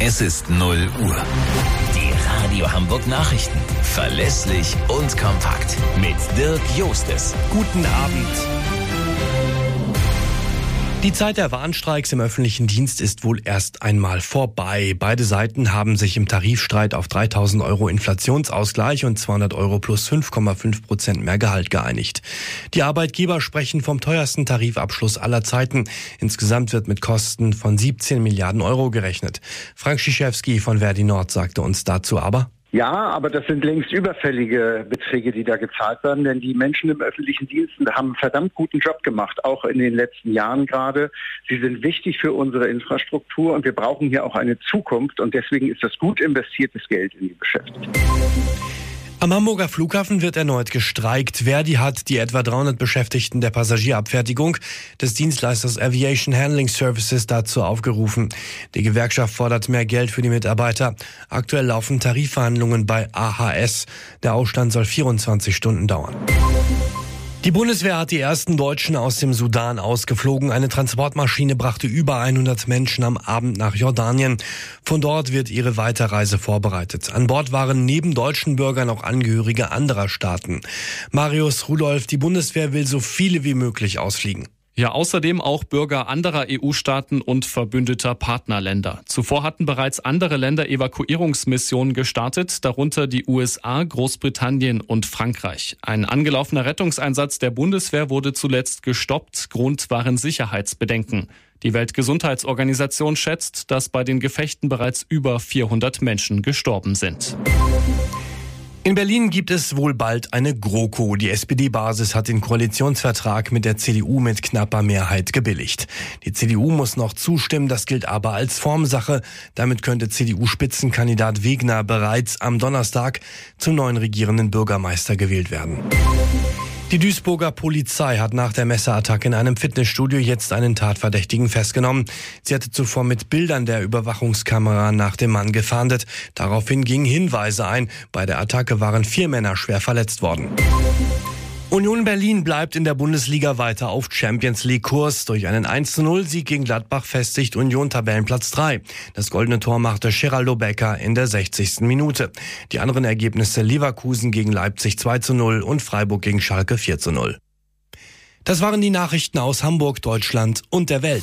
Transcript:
Es ist 0 Uhr. Die Radio Hamburg Nachrichten. Verlässlich und kompakt. Mit Dirk Jostes. Guten Abend. Die Zeit der Warnstreiks im öffentlichen Dienst ist wohl erst einmal vorbei. Beide Seiten haben sich im Tarifstreit auf 3.000 € Inflationsausgleich und 200 € plus 5,5% mehr Gehalt geeinigt. Die Arbeitgeber sprechen vom teuersten Tarifabschluss aller Zeiten. Insgesamt wird mit Kosten von 17 Milliarden € gerechnet. Frank Schischewski von Verdi Nord sagte uns dazu aber: Ja, aber das sind längst überfällige Beträge, die da gezahlt werden, denn die Menschen im öffentlichen Dienst haben einen verdammt guten Job gemacht, auch in den letzten Jahren gerade. Sie sind wichtig für unsere Infrastruktur und wir brauchen hier auch eine Zukunft und deswegen ist das gut investiertes Geld in die Beschäftigten. Am Hamburger Flughafen wird erneut gestreikt. Verdi hat die etwa 300 Beschäftigten der Passagierabfertigung des Dienstleisters Aviation Handling Services dazu aufgerufen. Die Gewerkschaft fordert mehr Geld für die Mitarbeiter. Aktuell laufen Tarifverhandlungen bei AHS. Der Ausstand soll 24 Stunden dauern. Die Bundeswehr hat die ersten Deutschen aus dem Sudan ausgeflogen. Eine Transportmaschine brachte über 100 Menschen am Abend nach Jordanien. Von dort wird ihre Weiterreise vorbereitet. An Bord waren neben deutschen Bürgern auch Angehörige anderer Staaten. Marius Rudolph, die Bundeswehr will so viele wie möglich ausfliegen. Ja, außerdem auch Bürger anderer EU-Staaten und verbündeter Partnerländer. Zuvor hatten bereits andere Länder Evakuierungsmissionen gestartet, darunter die USA, Großbritannien und Frankreich. Ein angelaufener Rettungseinsatz der Bundeswehr wurde zuletzt gestoppt. Grund waren Sicherheitsbedenken. Die Weltgesundheitsorganisation schätzt, dass bei den Gefechten bereits über 400 Menschen gestorben sind. In Berlin gibt es wohl bald eine GroKo. Die SPD-Basis hat den Koalitionsvertrag mit der CDU mit knapper Mehrheit gebilligt. Die CDU muss noch zustimmen, das gilt aber als Formsache. Damit könnte CDU-Spitzenkandidat Wegner bereits am Donnerstag zum neuen regierenden Bürgermeister gewählt werden. Die Duisburger Polizei hat nach der Messerattacke in einem Fitnessstudio jetzt einen Tatverdächtigen festgenommen. Sie hatte zuvor mit Bildern der Überwachungskamera nach dem Mann gefahndet. Daraufhin gingen Hinweise ein. Bei der Attacke waren 4 Männer schwer verletzt worden. Union Berlin bleibt in der Bundesliga weiter auf Champions-League-Kurs. Durch einen 1:0-Sieg gegen Gladbach festigt Union Tabellenplatz 3. Das goldene Tor machte Geraldo Becker in der 60. Minute. Die anderen Ergebnisse: Leverkusen gegen Leipzig 2:0 und Freiburg gegen Schalke 4:0. Das waren die Nachrichten aus Hamburg, Deutschland und der Welt.